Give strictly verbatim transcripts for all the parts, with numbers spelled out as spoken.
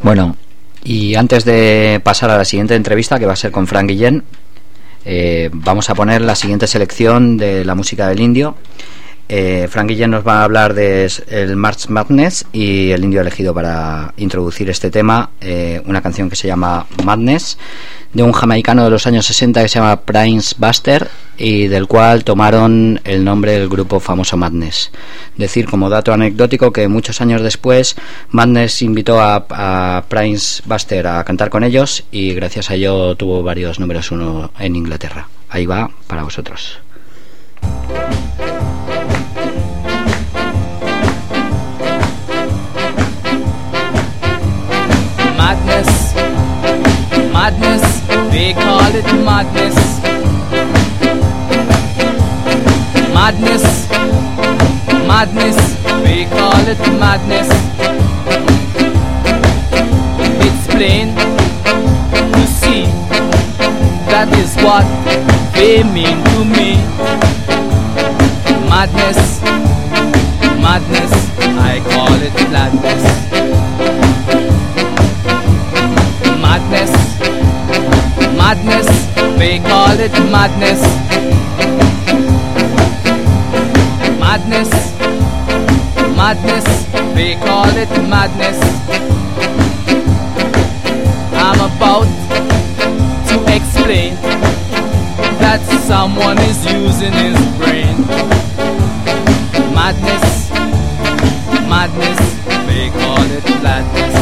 Bueno, y antes de pasar a la siguiente entrevista, que va a ser con Frank Guillén, eh, vamos a poner la siguiente selección de la música del indio. Eh, Frank Guillén nos va a hablar de el March Madness y el indio elegido para introducir este tema, eh, una canción que se llama Madness, de un jamaicano de los años sesenta que se llama Prince Buster, y del cual tomaron el nombre del grupo famoso Madness. Decir como dato anecdótico que muchos años después Madness invitó a, a Prince Buster a cantar con ellos, y gracias a ello tuvo varios números uno en Inglaterra. Ahí va para vosotros. Madness, madness, they call it madness. Madness, madness, they call it madness. It's plain to see, that is what they mean to me. Madness, madness, I call it gladness. Madness, madness, they call it madness. Madness, madness, they call it madness. I'm about to explain that someone is using his brain. Madness, madness, they call it gladness.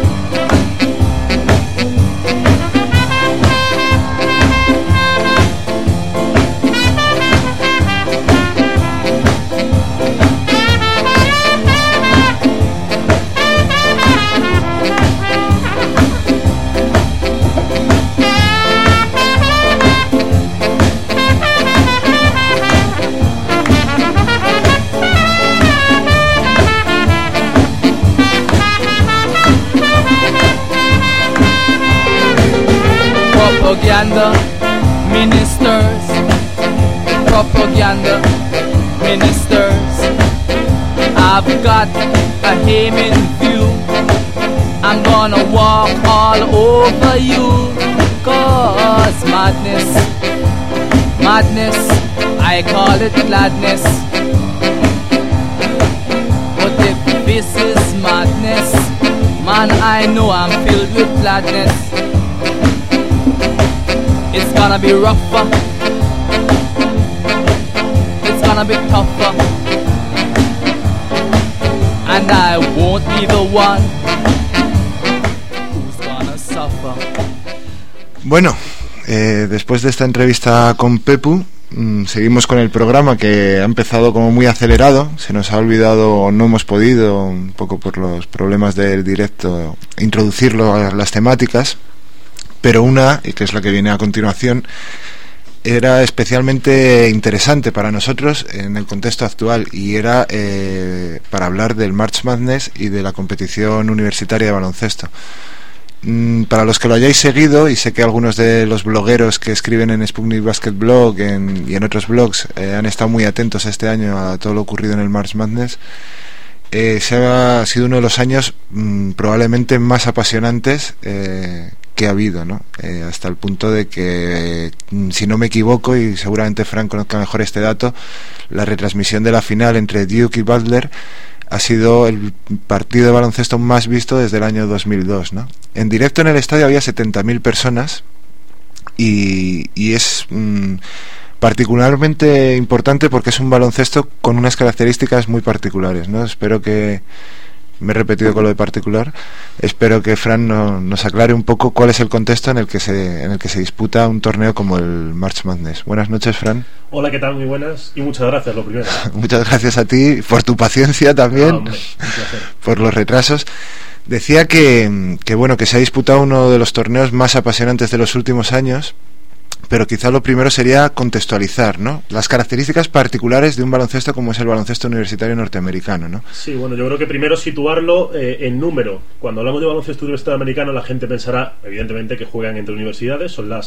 Propaganda ministers, propaganda ministers, I've got a aim in view. I'm gonna walk all over you, cause madness, madness, I call it gladness. But if this is madness, man, I know I'm filled with gladness. It's gonna be rougher, it's gonna be tougher, and I won't be the one who's gonna suffer. Bueno, eh, después de esta entrevista con Pepu, mmm, seguimos con el programa, que ha empezado como muy acelerado. Se nos ha olvidado, no hemos podido, un poco por los problemas del directo, introducirlo a las temáticas. Pero una, y que es la que viene a continuación, era especialmente interesante para nosotros en el contexto actual, y era eh, para hablar del March Madness y de la competición universitaria de baloncesto. Mm, para los que lo hayáis seguido, y sé que algunos de los blogueros que escriben en Sputnik Basket Blog en, y en otros blogs eh, han estado muy atentos este año a todo lo ocurrido en el March Madness, eh, se ha sido uno de los años mm, probablemente más apasionantes eh, que ha habido, ¿no? Eh, hasta el punto de que, si no me equivoco, y seguramente Frank conozca mejor este dato, la retransmisión de la final entre Duke y Butler ha sido el partido de baloncesto más visto desde el año dos mil dos, ¿no? En directo en el estadio había setenta mil personas, y, y es mmm, particularmente importante porque es un baloncesto con unas características muy particulares, ¿no? Espero que... Me he repetido con lo de particular. Espero que Fran no, nos aclare un poco cuál es el contexto en el que se en el que se disputa un torneo como el March Madness. Buenas noches, Fran. Hola, ¿qué tal? Muy buenas, y muchas gracias, lo primero. Muchas gracias a ti por tu paciencia también, ah, hombre, un placer. Por los retrasos. Decía que, que bueno, que se ha disputado uno de los torneos más apasionantes de los últimos años, pero quizá lo primero sería contextualizar, ¿no?, las características particulares de un baloncesto como es el baloncesto universitario norteamericano, ¿no? Sí, bueno, yo creo que primero situarlo eh, en número. Cuando hablamos de baloncesto universitario americano, la gente pensará, evidentemente, que juegan entre universidades. Son las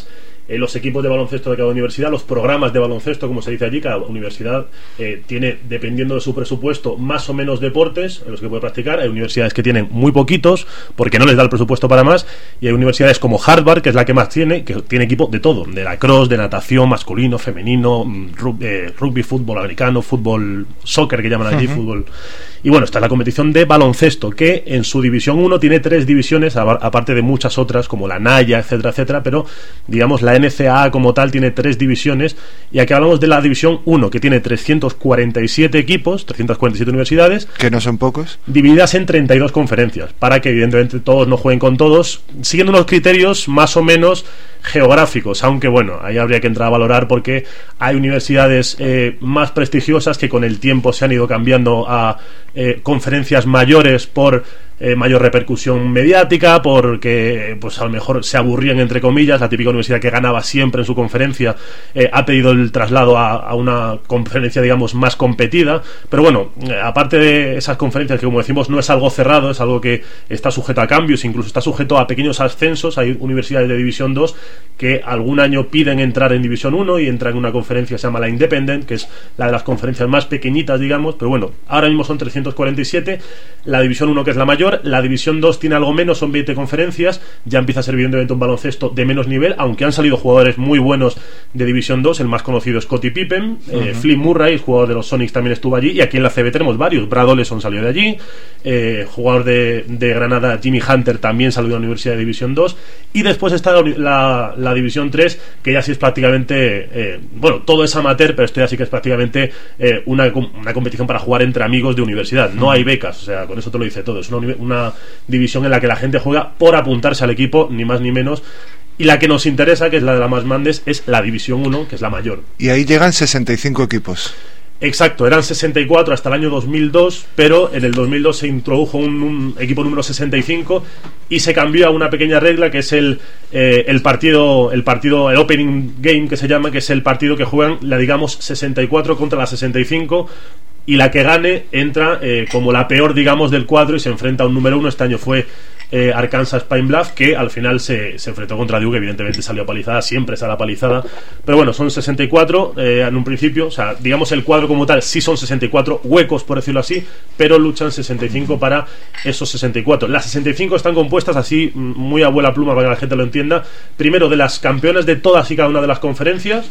eh, los equipos de baloncesto de cada universidad, los programas de baloncesto, como se dice allí. Cada universidad eh, tiene, dependiendo de su presupuesto, más o menos deportes en los que puede practicar. Hay universidades que tienen muy poquitos porque no les da el presupuesto para más, y hay universidades como Harvard, que es la que más tiene, que tiene equipo de todo, de lacrosse, de natación, masculino, femenino, rugby, eh, rugby, fútbol americano, fútbol, soccer, que llaman allí, uh-huh. fútbol. Y bueno, está la competición de baloncesto, que en su división uno tiene tres divisiones, aparte de muchas otras, como la Naya, etcétera, etcétera, pero digamos la N C A A como tal tiene tres divisiones, y aquí hablamos de la división uno, que tiene trescientos cuarenta y siete equipos, trescientas cuarenta y siete universidades, que no son pocos, divididas en treinta y dos conferencias, para que evidentemente todos no jueguen con todos, siguiendo unos criterios más o menos geográficos, aunque bueno, ahí habría que entrar a valorar, porque hay universidades eh, más prestigiosas que con el tiempo se han ido cambiando a eh, conferencias mayores por Eh, mayor repercusión mediática, porque pues a lo mejor se aburrían, entre comillas. La típica universidad que ganaba siempre en su conferencia eh, ha pedido el traslado a, a una conferencia, digamos, más competida. Pero bueno, eh, aparte de esas conferencias, que como decimos no es algo cerrado, es algo que está sujeto a cambios, incluso está sujeto a pequeños ascensos. Hay universidades de división dos que algún año piden entrar en división uno y entran en una conferencia que se llama la Independent, que es la de las conferencias más pequeñitas, digamos. Pero bueno, ahora mismo son trescientos cuarenta y siete, la división uno, que es la mayor. La división dos tiene algo menos, son veinte conferencias. Ya empieza a ser evidentemente un baloncesto de menos nivel, aunque han salido jugadores muy buenos de división dos. El más conocido es Scottie Pippen, uh-huh. eh, Flynn Murray, el jugador de los Sonics, también estuvo allí. Y aquí en la C B tenemos varios. Brad Oleson salió de allí, eh, jugador de, de Granada, Jimmy Hunter, también salió de la Universidad de división dos. Y después está la, la, la división tres, que ya sí es prácticamente eh, bueno, todo es amateur, pero esto ya sí que es prácticamente eh, una, una competición para jugar entre amigos de universidad. No uh-huh. hay becas, o sea, con eso te lo dice todo. Es una, una división en la que la gente juega por apuntarse al equipo, ni más ni menos. Y la que nos interesa, que es la de la más Mandes, es la división uno, que es la mayor. Y ahí llegan sesenta y cinco equipos. Exacto, eran sesenta y cuatro hasta el año dos mil dos, pero en el dos mil dos se introdujo un, un equipo número sesenta y cinco y se cambió a una pequeña regla, que es el, eh, el partido, el partido, el opening game, que se llama, que es el partido que juegan, la digamos, sesenta y cuatro contra la sesenta y cinco, y la que gane entra eh, como la peor, digamos, del cuadro y se enfrenta a un número uno. Este año fue eh, Arkansas Pine Bluff, que al final se, se enfrentó contra Duke, evidentemente salió palizada, siempre sale palizada, pero bueno, son sesenta y cuatro eh, en un principio, o sea, digamos el cuadro como tal sí son sesenta y cuatro huecos, por decirlo así, pero luchan sesenta y cinco para esos sesenta y cuatro. Las sesenta y cinco están compuestas así, muy a vuela pluma para que la gente lo entienda, primero de las campeonas de todas y cada una de las conferencias,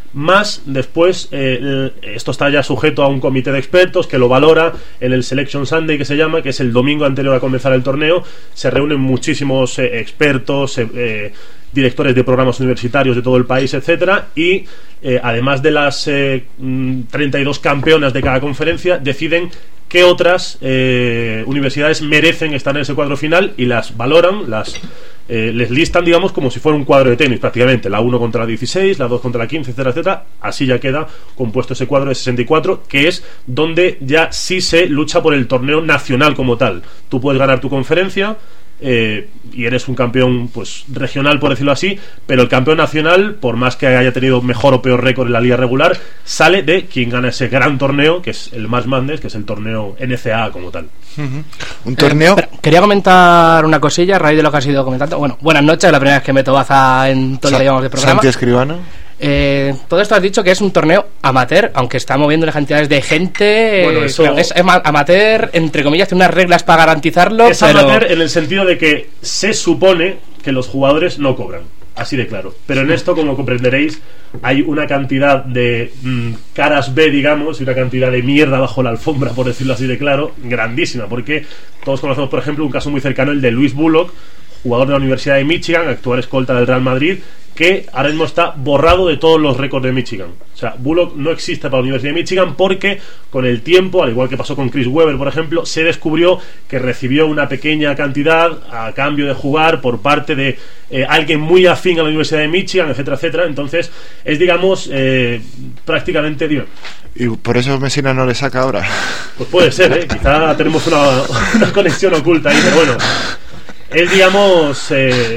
más después eh, esto está ya sujeto a un comité de expertos que lo valora en el Selection Sunday, que se llama, que es el domingo anterior a comenzar el torneo. Se reúnen muchísimos eh, expertos, eh, eh, directores de programas universitarios de todo el país, etcétera, y eh, además de las eh, treinta y dos campeonas de cada conferencia, deciden qué otras eh, universidades merecen estar en ese cuadro final y las valoran, las eh, les listan, digamos, como si fuera un cuadro de tenis prácticamente, la uno contra la dieciséis, la dos contra la quince, etcétera, etcétera. Así ya queda compuesto ese cuadro de sesenta y cuatro, que es donde ya sí se lucha por el torneo nacional como tal. Tú puedes ganar tu conferencia Eh, y eres un campeón pues regional, por decirlo así, pero el campeón nacional, por más que haya tenido mejor o peor récord en la liga regular, sale de quien gana ese gran torneo, que es el March Madness, que es el torneo N C A A como tal. Uh-huh. Un torneo. Eh, quería comentar una cosilla a raíz de lo que has ido comentando. Bueno, buenas noches, es la primera vez que meto baza en todo lo que llevamos de programa. Santi Escribano. Eh, todo esto has dicho que es un torneo amateur, aunque está moviendo las cantidades de gente. Bueno, eso... eh, es, es amateur, entre comillas, tiene unas reglas para garantizarlo. Es pero... amateur en el sentido de que se supone que los jugadores no cobran, así de claro. Pero en esto, como comprenderéis, hay una cantidad de mmm, caras B, digamos, y una cantidad de mierda bajo la alfombra, por decirlo así de claro, grandísima. Porque todos conocemos, por ejemplo, un caso muy cercano, el de Luis Bullock, jugador de la Universidad de Michigan, actual escolta del Real Madrid, que ahora mismo está borrado de todos los récords de Michigan. O sea, Bullock no existe para la Universidad de Michigan porque con el tiempo, al igual que pasó con Chris Webber, por ejemplo, se descubrió que recibió una pequeña cantidad a cambio de jugar por parte de eh, alguien muy afín a la Universidad de Michigan, etcétera, etcétera. Entonces, es, digamos, eh, prácticamente... Digo, ¿y por eso Messina no le saca ahora? Pues puede ser, ¿eh? Quizá tenemos una, una conexión oculta ahí, pero bueno... Es, digamos, eh,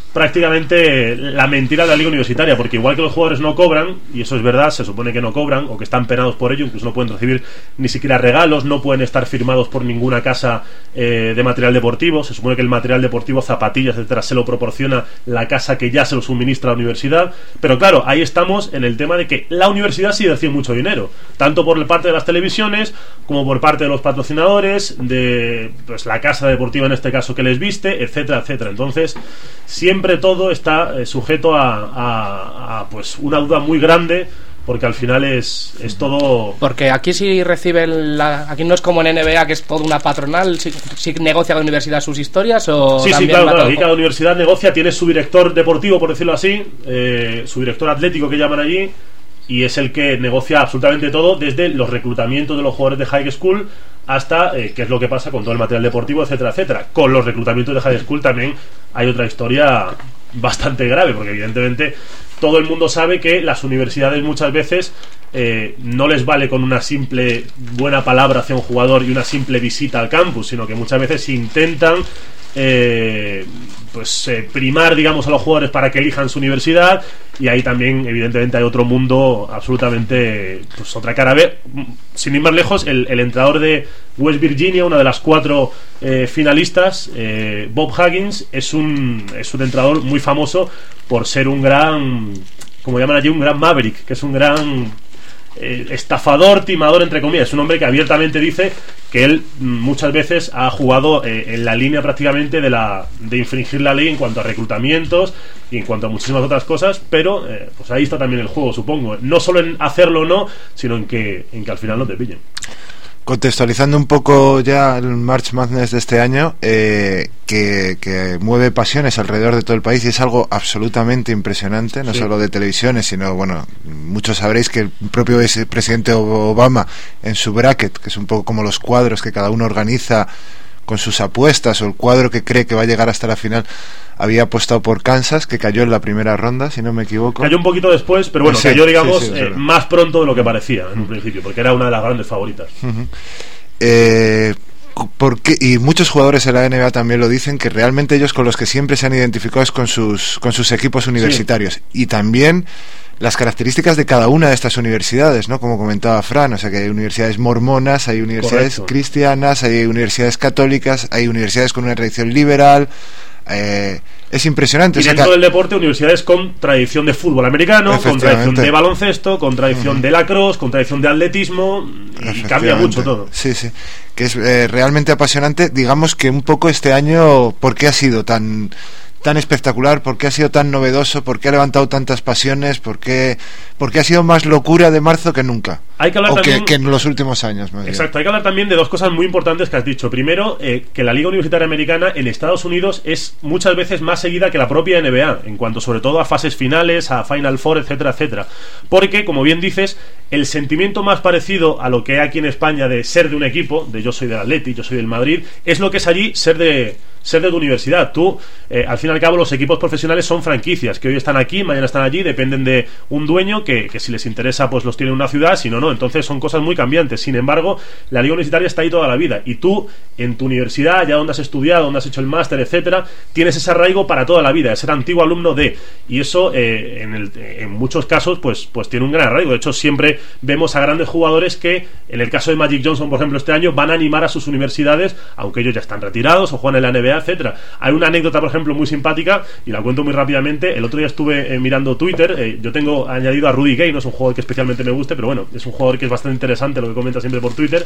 prácticamente la mentira de la liga universitaria, porque igual que los jugadores no cobran, y eso es verdad, se supone que no cobran o que están penados por ello, incluso no pueden recibir ni siquiera regalos, no pueden estar firmados por ninguna casa eh, de material deportivo. Se supone que el material deportivo, zapatillas, etcétera, se lo proporciona la casa que ya se lo suministra a la universidad. Pero claro, ahí estamos en el tema de que la universidad sí recibe mucho dinero, tanto por parte de las televisiones como por parte de los patrocinadores, de pues la casa deportiva en este caso que les viste, etcétera, etcétera. Entonces siempre todo está eh, sujeto a, a, a pues una duda muy grande, porque al final es, es todo... Porque aquí sí reciben la... Aquí no es como en N B A, que es toda una patronal. ¿Sí, sí negocia la universidad sus historias o...? Sí, sí, claro, claro. Aquí cada universidad negocia, tiene su director deportivo, por decirlo así, eh, su director atlético que llaman allí, y es el que negocia absolutamente todo, desde los reclutamientos de los jugadores de high school hasta eh, qué es lo que pasa con todo el material deportivo, etcétera, etcétera. Con los reclutamientos de high school también hay otra historia bastante grave, porque evidentemente todo el mundo sabe que las universidades muchas veces eh, no les vale con una simple buena palabra hacia un jugador y una simple visita al campus, sino que muchas veces intentan eh, pues eh, primar, digamos, a los jugadores para que elijan su universidad, y ahí también evidentemente hay otro mundo absolutamente, pues otra cara B. Sin ir más lejos, el, el entrenador de West Virginia, una de las cuatro eh, finalistas, eh, Bob Huggins, es un es un entrenador muy famoso por ser un gran, como llaman allí, un gran maverick, que es un gran eh, estafador, timador, entre comillas. Es un hombre que abiertamente dice que él muchas veces ha jugado eh, en la línea prácticamente de la de infringir la ley en cuanto a reclutamientos y en cuanto a muchísimas otras cosas, pero eh, pues ahí está también el juego, supongo, no solo en hacerlo o no, sino en que, en que al final no te pillen. Contextualizando un poco ya el March Madness de este año, eh, que, que mueve pasiones alrededor de todo el país y es algo absolutamente impresionante, no sí. solo de televisiones, sino, bueno, muchos sabréis que el propio presidente Obama en su bracket, que es un poco como los cuadros que cada uno organiza con sus apuestas, o el cuadro que cree que va a llegar hasta la final, había apostado por Kansas, que cayó en la primera ronda, si no me equivoco. Cayó un poquito después, pero bueno, sí, cayó, digamos, sí, sí, eh, sí. más pronto de lo que parecía en un principio, porque era una de las grandes favoritas. Uh-huh. Eh... Porque, y muchos jugadores de la N B A también lo dicen, que realmente ellos con los que siempre se han identificado es con sus, con sus equipos universitarios, sí. Y también las características de cada una de estas universidades, ¿no? Como comentaba Fran, o sea que hay universidades mormonas, hay universidades Correcto. cristianas, hay universidades católicas, hay universidades con una tradición liberal. Eh, es impresionante. Y dentro o sea, del deporte, universidades con tradición de fútbol americano, con tradición de baloncesto, con tradición uh-huh. de lacrosse, con tradición de atletismo, y cambia mucho todo. Sí, sí, que es eh, realmente apasionante. Digamos que un poco este año, ¿por qué ha sido tan tan espectacular? ¿Por qué ha sido tan novedoso? ¿Por qué ha levantado tantas pasiones? ¿Por qué, por qué ha sido más locura de marzo que nunca? Hay que hablar o también, que, que en los últimos años. Más exacto, bien. Hay que hablar también de dos cosas muy importantes que has dicho. Primero, eh, que la Liga Universitaria Americana en Estados Unidos es muchas veces más seguida que la propia N B A, en cuanto sobre todo a fases finales, a Final Four, etcétera, etcétera. Porque, como bien dices, el sentimiento más parecido a lo que hay aquí en España de ser de un equipo, de yo soy del Atleti, yo soy del Madrid, es lo que es allí ser de... ser de tu universidad. Tú, eh, al fin y al cabo, los equipos profesionales son franquicias que hoy están aquí, mañana están allí, dependen de un dueño que, que si les interesa pues los tiene en una ciudad, si no, no. Entonces son cosas muy cambiantes. Sin embargo, la liga universitaria está ahí toda la vida, y tú en tu universidad, ya donde has estudiado, donde has hecho el máster, etcétera, tienes ese arraigo para toda la vida, de ser antiguo alumno de, y eso eh, en, el, en muchos casos pues, pues tiene un gran arraigo. De hecho, siempre vemos a grandes jugadores que, en el caso de Magic Johnson, por ejemplo, este año van a animar a sus universidades, aunque ellos ya están retirados o juegan en la N B A, etcétera. Hay una anécdota, por ejemplo, muy simpática, y la cuento muy rápidamente. El otro día estuve eh, mirando Twitter, eh, yo tengo añadido a Rudy Gay, no es un jugador que especialmente me guste, pero bueno, es un jugador que es bastante interesante, lo que comenta siempre por Twitter,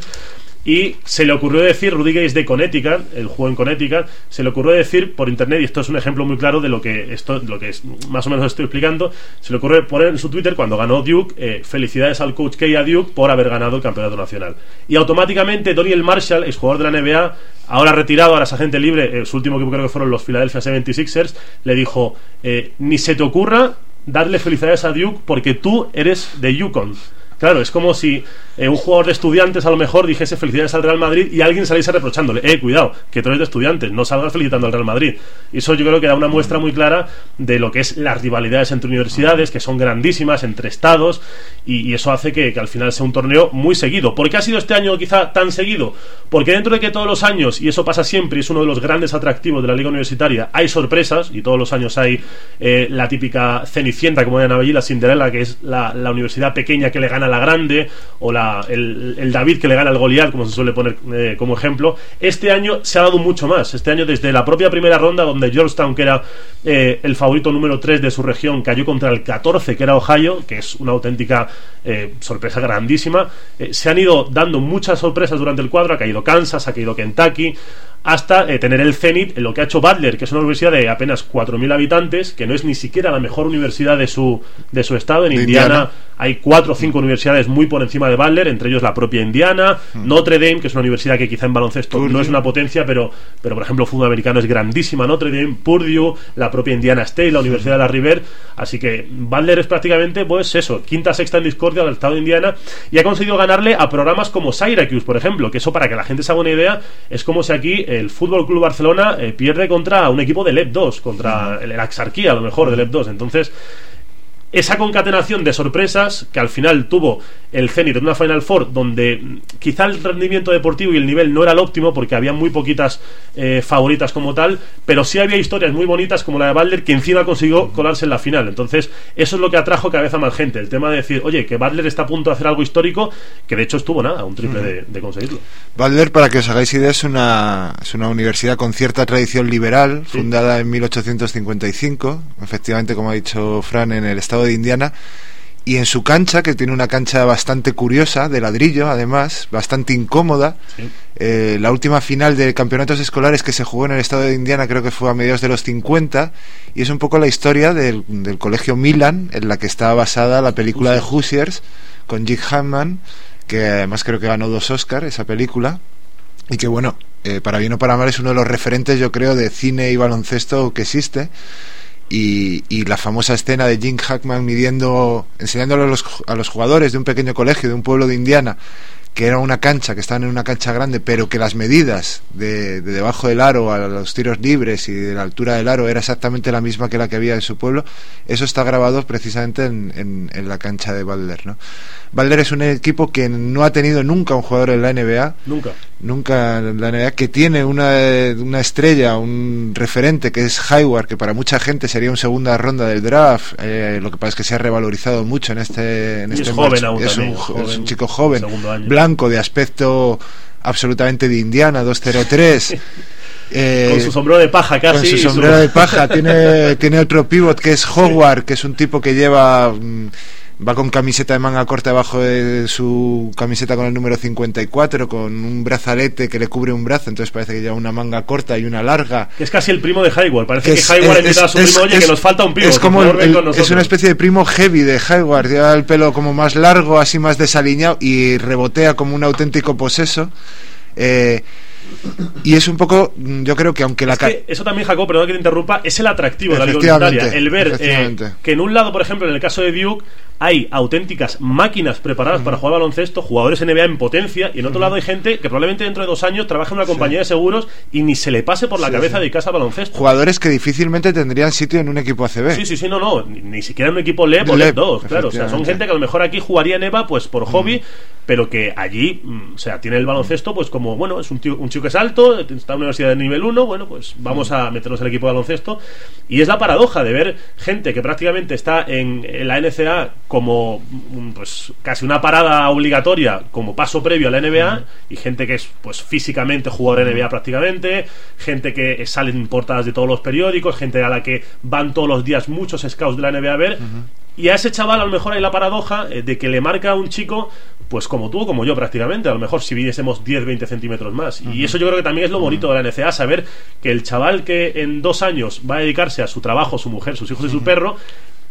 y se le ocurrió decir, Rudy Gay es de Connecticut, el juego en Connecticut, se le ocurrió decir por internet, y esto es un ejemplo muy claro de lo que esto, lo que es, más o menos estoy explicando, se le ocurrió poner en su Twitter, cuando ganó Duke, eh, felicidades al coach K a Duke por haber ganado el campeonato nacional, y automáticamente Doniel Marshall, exjugador de la N B A, ahora retirado, ahora es agente libre, eh, su último equipo creo que fueron los Philadelphia setenta y seis ers, le dijo, eh, ni se te ocurra darle felicidades a Duke porque tú eres de UConn. Claro, es como si eh, un jugador de Estudiantes a lo mejor dijese felicidades al Real Madrid y alguien saliese reprochándole, eh, cuidado, que tú eres de Estudiantes, no salgas felicitando al Real Madrid. Y eso yo creo que da una muestra muy clara de lo que es las rivalidades entre universidades, que son grandísimas, entre estados, y, y eso hace que, que al final sea un torneo muy seguido. ¿Por qué ha sido este año quizá tan seguido? Porque dentro de que todos los años, y eso pasa siempre, y es uno de los grandes atractivos de la liga universitaria, hay sorpresas, y todos los años hay eh, la típica Cenicienta, como llaman allí, la Cinderella, que es la, la universidad pequeña que le gana a la grande, o la, el, el David que le gana al Goliat, como se suele poner eh, como ejemplo. Este año se ha dado mucho más. Este año, desde la propia primera ronda, donde Georgetown, que era eh, el favorito número tres de su región, cayó contra el catorce, que era Ohio, que es una auténtica eh, sorpresa grandísima. Eh, se han ido dando muchas sorpresas durante el cuadro. Ha caído Kansas, ha caído Kentucky, hasta eh, tener el Zenit en lo que ha hecho Butler, que es una universidad de apenas cuatro mil habitantes, que no es ni siquiera la mejor universidad de su, de su estado. En Indiana, Indiana hay cuatro o cinco universidades muy por encima de Butler, entre ellos la propia Indiana, mm. Notre Dame, que es una universidad que quizá en baloncesto Purdue no es una potencia, pero, pero por ejemplo fútbol americano es grandísima. Notre Dame, Purdue, la propia Indiana State, la Universidad de la River. Así que Butler es prácticamente, pues eso, quinta, sexta en discordia del estado de Indiana, y ha conseguido ganarle a programas como Syracuse, por ejemplo, que eso, para que la gente se haga una idea, es como si aquí el Fútbol Club Barcelona eh, pierde contra un equipo del E P dos, contra el, el Axarquía, a lo mejor, del E P dos. Entonces, esa concatenación de sorpresas que al final tuvo el Zenit en una Final Four, donde quizá el rendimiento deportivo y el nivel no era el óptimo, porque había muy poquitas eh, favoritas como tal, pero sí había historias muy bonitas como la de Butler, que encima consiguió colarse en la final. Entonces eso es lo que atrajo cada vez a más gente, el tema de decir, oye, que Butler está a punto de hacer algo histórico, que de hecho estuvo nada, un triple de, de conseguirlo. Butler, para que os hagáis idea, es una, es una universidad con cierta tradición liberal, sí, fundada en mil ochocientos cincuenta y cinco, efectivamente, como ha dicho Fran, en el estado de Indiana. Y en su cancha, que tiene una cancha bastante curiosa, de ladrillo además, bastante incómoda, sí. eh, la última final de campeonatos escolares que se jugó en el estado de Indiana creo que fue a mediados de los cincuenta, y es un poco la historia del, del colegio Milan, en la que está basada la película de Hoosiers, con Jim Hammond, que además creo que ganó dos Oscars esa película, y que bueno, eh, para bien o para mal es uno de los referentes, yo creo, de cine y baloncesto que existe. Y, y la famosa escena de Jim Hackman midiendo, enseñándole a los, a los jugadores de un pequeño colegio de un pueblo de Indiana, que era una cancha, que estaban en una cancha grande, pero que las medidas de, de debajo del aro a los tiros libres y de la altura del aro era exactamente la misma que la que había en su pueblo. Eso está grabado precisamente en, en, en la cancha de Butler, ¿no? Butler es un equipo que no ha tenido nunca un jugador en la N B A, nunca nunca en la N B A, que tiene una, una estrella, un referente, que es Hayward, que para mucha gente sería una segunda ronda del draft. Eh, lo que pasa es que se ha revalorizado mucho en este, en y este es joven match. aún es, también, un, joven, es un chico joven, blanco, de aspecto absolutamente de Indiana, dos cero tres. Eh, con su sombrero de paja casi. Con su sombrero su... de paja. Tiene, tiene otro pivot que es Howard, sí, que es un tipo que lleva... Mmm, va con camiseta de manga corta debajo de su camiseta con el número cincuenta y cuatro, con un brazalete que le cubre un brazo, entonces parece que lleva una manga corta y una larga. Que es casi el primo de Hayward. Parece que, que es, Hayward es, invita a su es, primo, oye, es, que nos falta un pivot. Es como el, el, es una especie de primo heavy de Hayward. Lleva el pelo como más largo, así más desaliñado, y rebotea como un auténtico poseso. Eh... Y es un poco, yo creo que aunque la... Es que eso también, Jacob, perdón que te interrumpa, es el atractivo de la liga universitaria. El ver eh, que en un lado, por ejemplo, en el caso de Duke, hay auténticas máquinas preparadas uh-huh. para jugar baloncesto, jugadores N B A en potencia, y en otro uh-huh. lado hay gente que probablemente dentro de dos años trabaja en una compañía sí. de seguros y ni se le pase por la sí, cabeza sí. dedicarse al baloncesto. Jugadores que difícilmente tendrían sitio en un equipo A C B. Sí, sí, sí, no, no, ni, ni siquiera en un equipo L E P o L E P dos, claro. O sea, son gente que a lo mejor aquí jugaría en E V A pues por hobby, uh-huh. pero que allí, o sea, tiene el baloncesto pues como, bueno, es un, tío, un chico que es alto, está en una universidad de nivel uno, bueno, pues vamos a meternos en el equipo de baloncesto. Y es la paradoja de ver gente que prácticamente está en, en la N C A como pues casi una parada obligatoria como paso previo a la N B A, uh-huh. y gente que es pues físicamente jugador N B A prácticamente, gente que sale en portadas de todos los periódicos, gente a la que van todos los días muchos scouts de la N B A a ver. Uh-huh. Y a ese chaval a lo mejor hay la paradoja de que le marca a un chico pues como tú o como yo prácticamente, a lo mejor si viésemos diez, veinte centímetros más. Uh-huh. Y eso yo creo que también es lo bonito uh-huh. de la N C A, saber que el chaval que en dos años va a dedicarse a su trabajo, su mujer, sus hijos uh-huh. y su perro,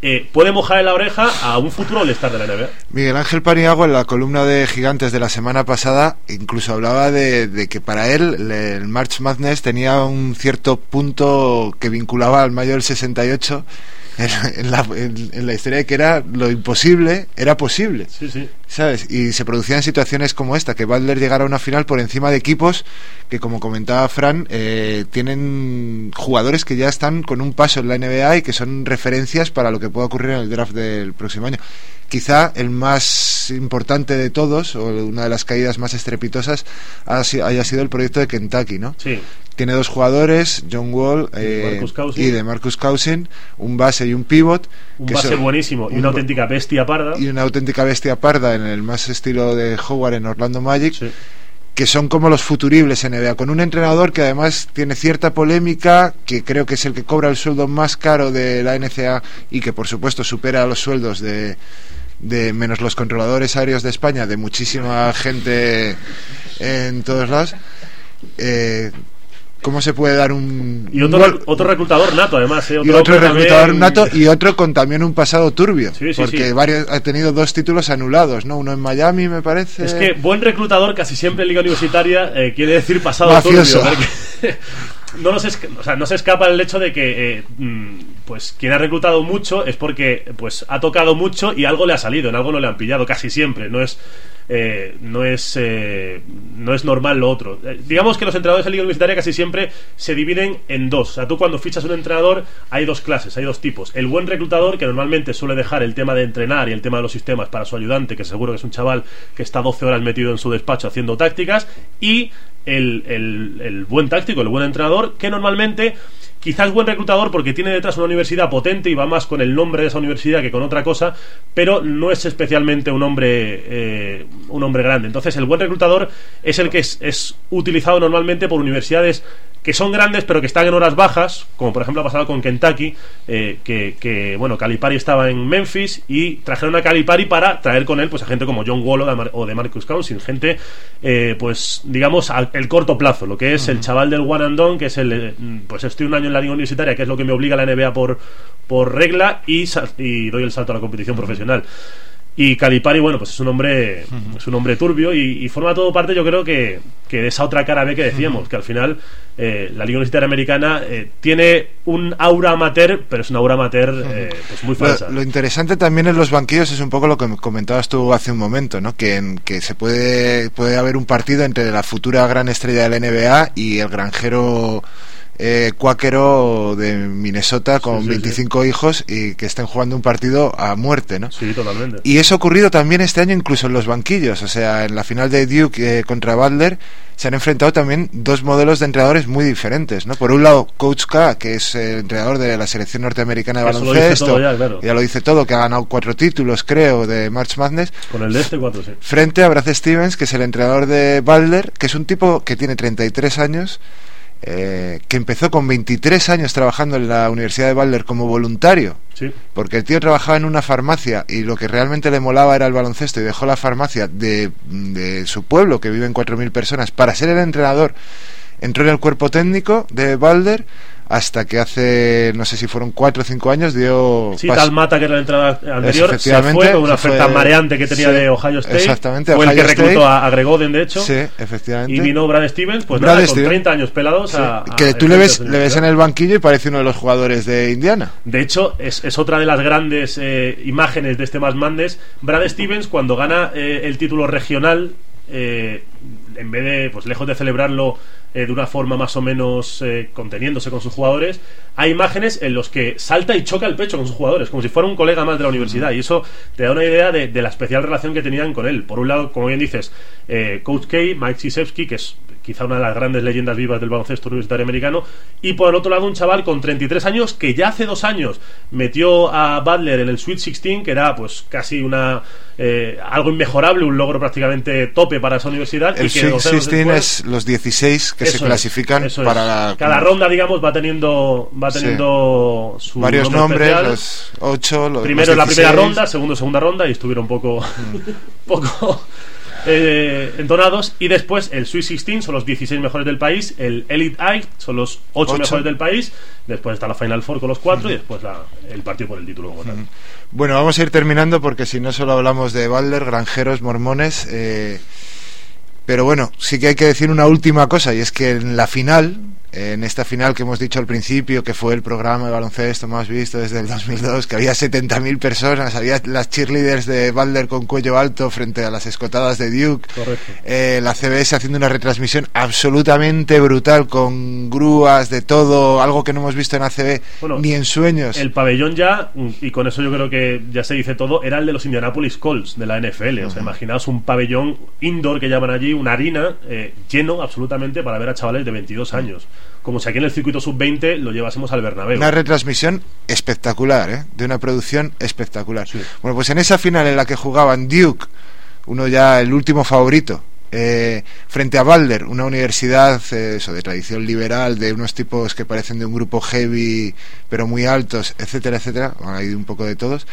eh, puede mojar en la oreja a un futuro All-Star de la N B A. Miguel Ángel Paniagua, en la columna de Gigantes de la semana pasada, incluso hablaba de, de que para él el March Madness tenía un cierto punto que vinculaba al mayo del sesenta y ocho en, en, la, en, en la historia de que era lo imposible, era posible. Sí, sí. ¿Sabes? Y se producían situaciones como esta, que Butler llegara a una final por encima de equipos que, como comentaba Fran, eh, tienen jugadores que ya están con un paso en la N B A y que son referencias para lo que pueda ocurrir en el draft del próximo año. Quizá el más importante de todos, o una de las caídas más estrepitosas, haya sido el proyecto de Kentucky, ¿no? Sí. Tiene dos jugadores, John Wall eh, y de Marcus Cousins, un base y un pivot. Un base son, buenísimo y un, una auténtica bestia parda. Y una auténtica bestia parda en el más estilo de Howard en Orlando Magic. Sí. Que son como los futuribles N B A, con un entrenador que además tiene cierta polémica, que creo que es el que cobra el sueldo más caro de la N C A A y que por supuesto supera los sueldos de, de menos los controladores aéreos de España, de muchísima gente en todos lados. eh, ¿Cómo se puede dar un... Y otro, un... otro reclutador nato, además. ¿eh? Otro y otro reclutador también... nato y otro con también un pasado turbio. Sí, sí, porque sí. Varios, ha tenido dos títulos anulados, ¿no? Uno en Miami, me parece. Es que buen reclutador casi siempre en Liga Universitaria eh, quiere decir pasado mafioso. Turbio. Porque... No, nos es, o sea, no se escapa el hecho de que eh, pues quien ha reclutado mucho es porque pues ha tocado mucho y algo le ha salido, en algo no le han pillado, casi siempre. No es eh, no es eh, no es normal lo otro. Eh, digamos que los entrenadores de Liga Universitaria casi siempre se dividen en dos. O sea, tú cuando fichas un entrenador hay dos clases, hay dos tipos. El buen reclutador, que normalmente suele dejar el tema de entrenar y el tema de los sistemas para su ayudante, que seguro que es un chaval que está doce horas metido en su despacho haciendo tácticas, y El, el, el buen táctico, el buen entrenador, que normalmente quizás buen reclutador porque tiene detrás una universidad potente y va más con el nombre de esa universidad que con otra cosa, pero no es especialmente un hombre eh, un hombre grande. Entonces el buen reclutador es el que es, es utilizado normalmente por universidades que son grandes pero que están en horas bajas, como por ejemplo ha pasado con Kentucky, eh, que, que bueno, Calipari estaba en Memphis y trajeron a Calipari para traer con él pues a gente como John Wall o de, Mar- o de Marcus Cousins, gente eh, pues digamos al el corto plazo, lo que es uh-huh. el chaval del one and done, que es el pues estoy un año en la liga universitaria, que es lo que me obliga a la N B A por, por regla, y, y doy el salto a la competición uh-huh. profesional. Y Calipari, bueno, pues es un hombre uh-huh. es un hombre turbio y, y forma todo parte, yo creo que, que de esa otra cara B que decíamos, uh-huh. que al final eh, la Liga Universitaria Americana eh, tiene un aura amateur, pero es una aura amateur eh, pues muy falsa. Lo, lo interesante también en los banquillos es un poco lo que comentabas tú hace un momento, ¿no? Que, en, que se puede puede haber un partido entre la futura gran estrella de la N B A y el granjero Eh, cuáquero de Minnesota con sí, sí, veinticinco sí. hijos y que estén jugando un partido a muerte, ¿no? Sí, totalmente. Y eso ha ocurrido también este año incluso en los banquillos, o sea, en la final de Duke eh, contra Butler se han enfrentado también dos modelos de entrenadores muy diferentes, ¿no? Por un lado, Coach K, que es el entrenador de la selección norteamericana de eso baloncesto, lo ya, claro. ya lo dice todo, que ha ganado cuatro títulos, creo, de March Madness. Con el de este cuatro, sí. Frente a Brad Stevens, que es el entrenador de Butler, que es un tipo que tiene treinta y tres años. Eh, que empezó con veintitrés años trabajando en la Universidad de Butler como voluntario, sí. porque el tío trabajaba en una farmacia y lo que realmente le molaba era el baloncesto, y dejó la farmacia de, de su pueblo, que viven cuatro mil personas, para ser el entrenador. Entró en el cuerpo técnico de Butler hasta que hace, no sé si fueron cuatro o cinco años, dio sí, paso. Tal Mata, que era la entrada anterior, se fue con una oferta fue, mareante que tenía sí, de Ohio State. Exactamente, fue Ohio el que reclutó State. a, a Gregoden, de hecho. Sí, efectivamente. Y vino Brad Stevens, pues Brad nada, Stevens. con treinta años pelados sí. a, a, que tú le ves, le ves en el banquillo y parece uno de los jugadores de Indiana. De hecho, es, es otra de las grandes eh, imágenes de este March Madness. Brad Stevens, cuando gana eh, el título regional, eh, en vez de, pues lejos de celebrarlo eh, de una forma más o menos eh, conteniéndose con sus jugadores, hay imágenes en los que salta y choca el pecho con sus jugadores, como si fuera un colega más de la universidad, y eso te da una idea de, de la especial relación que tenían con él. Por un lado, como bien dices, eh, Coach K, Mike Krzyzewski, que es quizá una de las grandes leyendas vivas del baloncesto universitario americano, y por el otro lado un chaval con treinta y tres años que ya hace dos años metió a Butler en el Sweet dieciséis, que era pues casi una eh, algo inmejorable, un logro prácticamente tope para esa universidad. El y que Sweet dieciséis después, es los dieciséis que eso se clasifican es, para la, cada ronda, digamos, va teniendo va teniendo sí. su varios nombre nombres, los ocho, los primero los la primera ronda, segundo segunda ronda, y estuvieron un poco mm. poco eh, entonados. Y después el Sweet dieciséis son los dieciséis mejores del país, el Elite Eight son los ocho mejores del país, después está la Final Four con los cuatro uh-huh. y después la, el partido por el título como tal. Uh-huh. Bueno, vamos a ir terminando porque si no solo hablamos de Balder, granjeros, mormones, eh, pero bueno, sí que hay que decir una última cosa, y es que en la final, en esta final que hemos dicho al principio, que fue el programa de baloncesto más visto desde el dos mil dos, que había setenta mil personas, había las cheerleaders de Balder con cuello alto frente a las escotadas de Duke, eh, la C B S haciendo una retransmisión absolutamente brutal, con grúas, de todo, algo que no hemos visto en A C B bueno, ni en sueños. El pabellón ya, y con eso yo creo que ya se dice todo, era el de los Indianapolis Colts de la N F L, uh-huh. o sea, imaginaos un pabellón indoor que llaman allí, una harina eh, lleno absolutamente para ver a chavales de veintidós años, como si aquí en el circuito sub veinte lo llevásemos al Bernabéu. Una retransmisión espectacular, ¿eh? De una producción espectacular. Sí. Bueno, pues en esa final en la que jugaban Duke, uno ya el último favorito, eh, frente a Balder, una universidad eh, eso, de tradición liberal, de unos tipos que parecen de un grupo heavy pero muy altos, etcétera, etcétera, bueno, hay un poco de todos.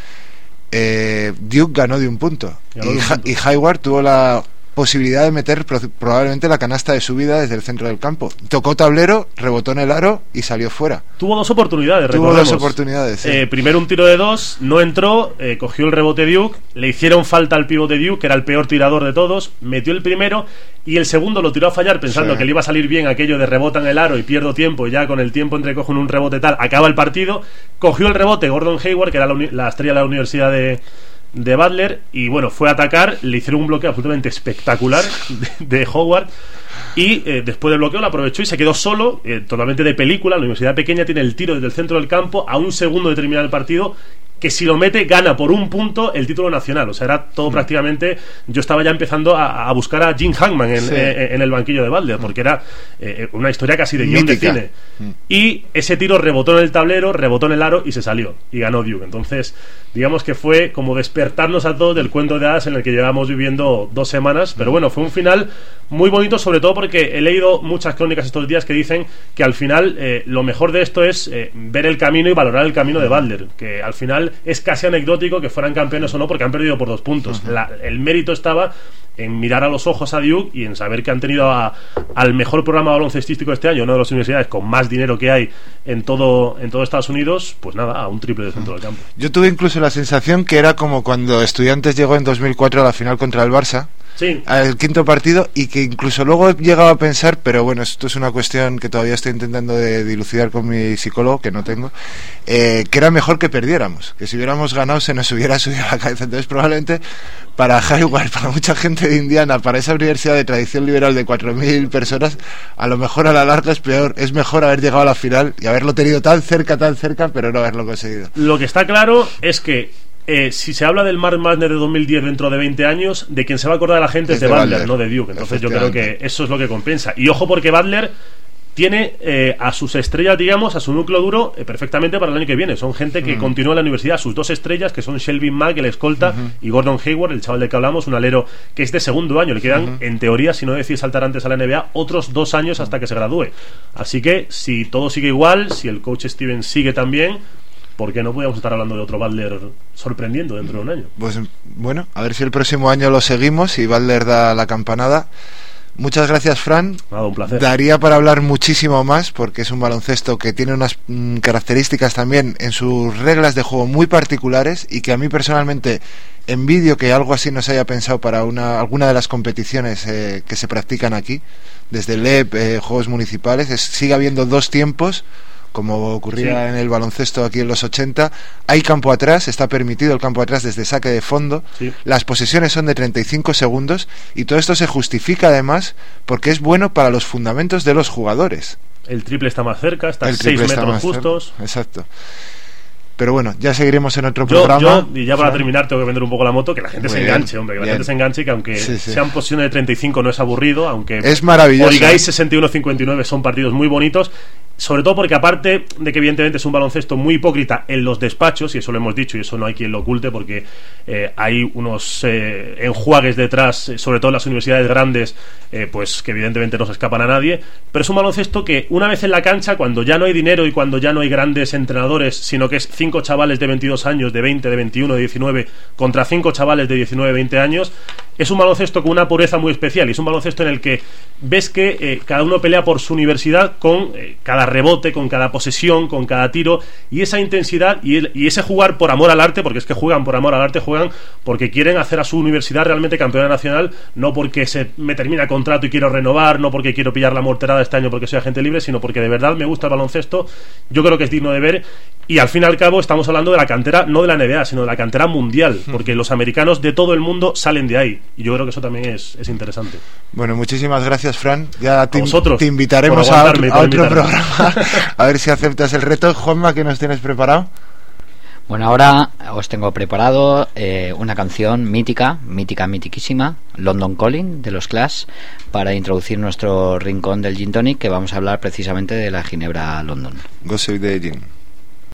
eh, Duke ganó de un punto y, un punto. y Hayward tuvo la posibilidad de meter pro- probablemente la canasta de su vida desde el centro del campo. Tocó tablero, rebotó en el aro y salió fuera. Tuvo dos oportunidades, Tuvo recordemos. dos oportunidades, sí. eh, Primero un tiro de dos, no entró, eh, cogió el rebote Duke, le hicieron falta al pivote Duke, que era el peor tirador de todos, metió el primero y el segundo lo tiró a fallar pensando sí. que le iba a salir bien aquello de rebota en el aro y pierdo tiempo, y ya con el tiempo entre cojo en un rebote tal, acaba el partido, cogió el rebote Gordon Hayward, que era la, uni- la estrella de la universidad de... de Butler, y bueno, fue a atacar, le hicieron un bloqueo absolutamente espectacular de, de Howard, y eh, después del bloqueo lo aprovechó y se quedó solo, eh, totalmente de película. La universidad pequeña tiene el tiro desde el centro del campo a un segundo de terminar el partido, que si lo mete gana por un punto el título nacional. O sea, era todo mm. prácticamente. Yo estaba ya empezando a, a buscar a Jim Hackman en, sí. eh, en el banquillo de Butler, porque era eh, una historia casi de guión de cine. Mm. Y ese tiro rebotó en el tablero, rebotó en el aro y se salió, y ganó Duke. Entonces, digamos que fue como despertarnos a todos del cuento de hadas en el que llevamos viviendo dos semanas. Pero bueno, fue un final muy bonito, sobre todo porque he leído muchas crónicas estos días que dicen que al final eh, lo mejor de esto es eh, ver el camino y valorar el camino de Butler, que al final es casi anecdótico que fueran campeones o no, porque han perdido por dos puntos. Uh-huh. La, el mérito estaba en mirar a los ojos a Duke y en saber que han tenido a, al mejor programa baloncestístico este año, una de las universidades con más dinero que hay en todo en todo Estados Unidos. Pues nada, a un triple de centro del campo. Yo tuve incluso la sensación que era como cuando Estudiantes llegó en dos mil cuatro a la final contra el Barça, sí, al quinto partido, y que incluso luego he llegado a pensar, pero bueno, esto es una cuestión que todavía estoy intentando de dilucidar con mi psicólogo, que no tengo, eh, que era mejor que perdiéramos, que si hubiéramos ganado se nos hubiera subido a la cabeza. Entonces probablemente para Hayward, para mucha gente de Indiana, para esa universidad de tradición liberal de cuatro mil personas, a lo mejor a la larga es peor, es mejor haber llegado a la final y haberlo tenido tan cerca, tan cerca, pero no haberlo conseguido. Lo que está claro es que Eh, si se habla del March Madness de dos mil diez dentro de veinte años, de quien se va a acordar a la gente es, es de, de Butler, Butler, no de Duke. Entonces yo creo que eso es lo que compensa. Y ojo, porque Butler tiene eh, a sus estrellas, digamos, a su núcleo duro eh, perfectamente para el año que viene. Son gente que uh-huh. continúa en la universidad. Sus dos estrellas, que son Shelby Mack, el escolta, uh-huh. y Gordon Hayward, el chaval del que hablamos, un alero que es de segundo año. Le quedan, uh-huh. en teoría, si no decir saltar antes a la N B A, otros dos años hasta que se gradúe. Así que, si todo sigue igual, si el coach Steven sigue también, ¿por qué no podríamos estar hablando de otro Butler sorprendiendo dentro de un año? Pues bueno, a ver si el próximo año lo seguimos y Butler da la campanada. Muchas gracias, Fran. Nada, un placer. Daría para hablar muchísimo más, porque es un baloncesto que tiene unas mm, características también en sus reglas de juego muy particulares, y que a mí personalmente envidio que algo así no se haya pensado para una alguna de las competiciones eh, que se practican aquí, desde el E P, eh, Juegos Municipales. Es, sigue habiendo dos tiempos, como ocurría sí. en el baloncesto aquí en los ochenta. Hay campo atrás, está permitido el campo atrás desde saque de fondo, sí. Las posesiones son de treinta y cinco segundos, y todo esto se justifica además porque es bueno para los fundamentos de los jugadores. El triple está más cerca, está a el seis metros metros justos. Cerca. Exacto. Pero bueno, ya seguiremos en otro yo, programa. Yo, y ya para terminar, tengo que vender un poco la moto, que la gente Muy se bien, enganche, hombre, que bien. la gente se enganche, que aunque sí, sí. sean posiciones de treinta y cinco no es aburrido, aunque es maravilloso. Origáis sesenta y uno cincuenta y nueve son partidos muy bonitos. Sobre todo porque, aparte de que evidentemente es un baloncesto muy hipócrita en los despachos, y eso lo hemos dicho y eso no hay quien lo oculte, porque eh, hay unos eh, enjuagues detrás, eh, sobre todo en las universidades grandes, eh, pues que evidentemente no se escapan a nadie. Pero es un baloncesto que una vez en la cancha, cuando ya no hay dinero y cuando ya no hay grandes entrenadores, sino que es cinco chavales de veintidós años, de veinte, de veintiuno, de diecinueve, contra cinco chavales de diecinueve, veinte años, es un baloncesto con una pureza muy especial, y es un baloncesto en el que ves que eh, cada uno pelea por su universidad con eh, cada rebote, con cada posesión, con cada tiro, y esa intensidad y, el, y ese jugar por amor al arte, porque es que juegan por amor al arte, juegan porque quieren hacer a su universidad realmente campeona nacional, no porque se me termina contrato y quiero renovar, no porque quiero pillar la morterada este año porque soy agente libre, sino porque de verdad me gusta el baloncesto. Yo creo que es digno de ver, y al fin y al cabo estamos hablando de la cantera, no de la N B A, sino de la cantera mundial, porque los americanos de todo el mundo salen de ahí, y yo creo que eso también es, es interesante. Bueno, muchísimas gracias, Fran. Ya te, vosotros, te invitaremos a otro, a otro programa a ver si aceptas el reto. Juanma, ¿qué nos tienes preparado? Bueno, ahora os tengo preparado eh, una canción mítica, mítica, mitiquísima, London Calling, de los Clash, para introducir nuestro rincón del Gin Tonic, que vamos a hablar precisamente de la Ginebra London. Go save the gin.